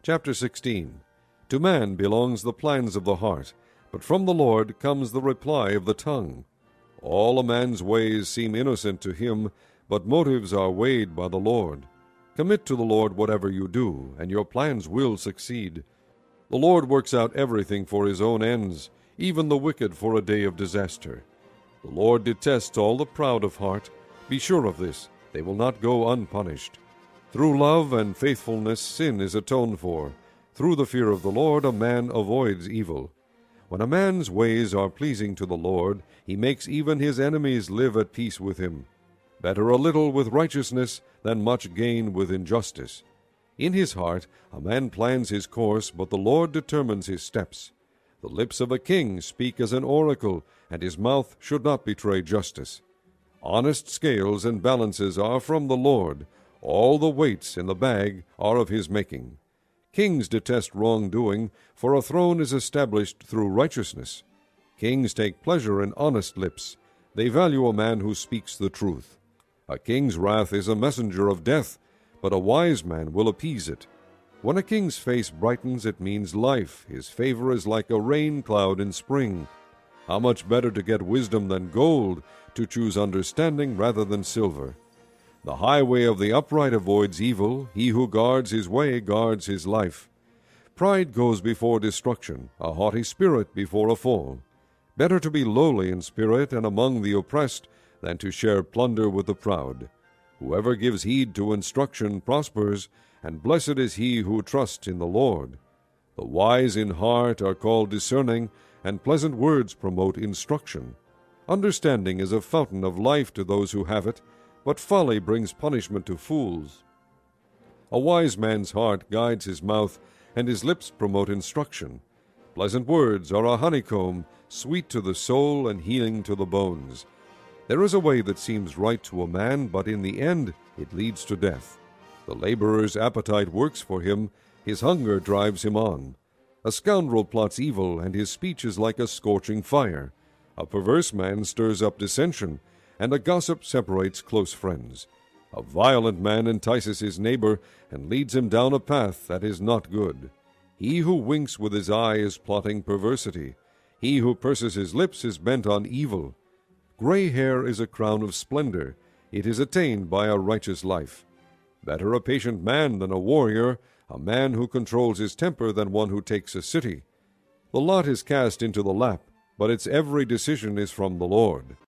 Chapter 16. To man belongs the plans of the heart, but from the Lord comes the reply of the tongue. All a man's ways seem innocent to him, but motives are weighed by the Lord. Commit to the Lord whatever you do, and your plans will succeed. The Lord works out everything for his own ends, even the wicked for a day of disaster. The Lord detests all the proud of heart. Be sure of this, they will not go unpunished. Through love and faithfulness sin is atoned for. Through the fear of the Lord a man avoids evil. When a man's ways are pleasing to the Lord, he makes even his enemies live at peace with him. Better a little with righteousness than much gain with injustice. In his heart a man plans his course, but the Lord determines his steps. The lips of a king speak as an oracle, and his mouth should not betray justice. Honest scales and balances are from the Lord. All the weights in the bag are of his making. Kings detest wrongdoing, for a throne is established through righteousness. Kings take pleasure in honest lips. They value a man who speaks the truth. A king's wrath is a messenger of death, but a wise man will appease it. When a king's face brightens, it means life. His favor is like a rain cloud in spring. How much better to get wisdom than gold, to choose understanding rather than silver. The highway of the upright avoids evil. He who guards his way guards his life. Pride goes before destruction, a haughty spirit before a fall. Better to be lowly in spirit and among the oppressed than to share plunder with the proud. Whoever gives heed to instruction prospers, and blessed is he who trusts in the Lord. The wise in heart are called discerning, and pleasant words promote instruction. Understanding is a fountain of life to those who have it, but folly brings punishment to fools. A wise man's heart guides his mouth, and his lips promote instruction. Pleasant words are a honeycomb, sweet to the soul and healing to the bones. There is a way that seems right to a man, but in the end it leads to death. The laborer's appetite works for him, his hunger drives him on. A scoundrel plots evil, and his speech is like a scorching fire. A perverse man stirs up dissension, and a gossip separates close friends. A violent man entices his neighbor, and leads him down a path that is not good. He who winks with his eye is plotting perversity. He who purses his lips is bent on evil. Gray hair is a crown of splendor. It is attained by a righteous life. Better a patient man than a warrior, a man who controls his temper than one who takes a city. The lot is cast into the lap, but its every decision is from the Lord.